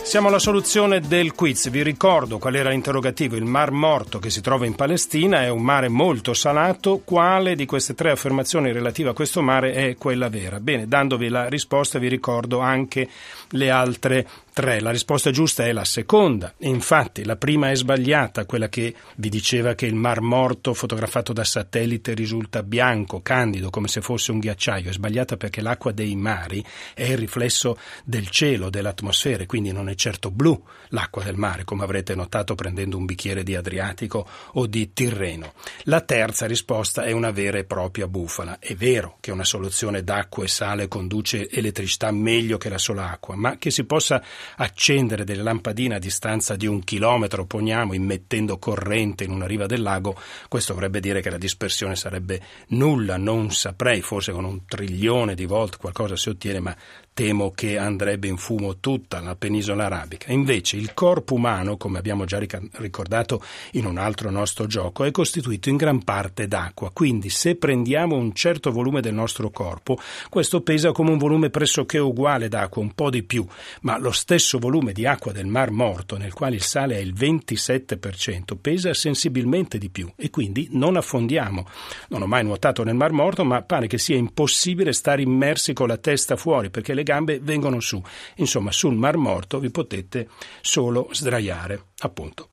Siamo alla soluzione del quiz. Vi ricordo qual era l'interrogativo. Il Mar Morto che si trova in Palestina è un mare molto salato. Quale di queste tre affermazioni relative a questo mare è quella vera? Bene, dandovi la risposta vi ricordo anche le altre tre. La risposta giusta è la seconda. Infatti la prima è sbagliata, quella che vi diceva che il Mar Morto fotografato da satellite risulta bianco, candido, come se fosse un ghiacciaio. È sbagliata perché l'acqua dei mari è il riflesso del cielo, dell'atmosfera, quindi non è certo blu l'acqua del mare, come avrete notato prendendo un bicchiere di Adriatico o di Tirreno. La terza risposta è una vera e propria bufala. È vero che una soluzione d'acqua e sale conduce elettricità meglio che la sola acqua, ma che si possa accendere delle lampadine a distanza di 1 chilometro, poniamo, immettendo corrente in una riva del lago, questo vorrebbe dire che la dispersione sarebbe nulla. Non saprei, forse con 1 trilione di volt qualcosa si ottiene, ma temo che andrebbe in fumo tutta la penisola arabica. Invece il corpo umano, come abbiamo già ricordato in un altro nostro gioco, è costituito in gran parte d'acqua, quindi se prendiamo un certo volume del nostro corpo, questo pesa come un volume pressoché uguale d'acqua, un po' di più, ma lo stesso volume di acqua del Mar Morto, nel quale il sale è il 27%, pesa sensibilmente di più e quindi non affondiamo. Non ho mai nuotato nel Mar Morto, ma pare che sia impossibile stare immersi con la testa fuori, perché le gambe vengono su. Insomma, sul Mar Morto vi potete solo sdraiare, appunto.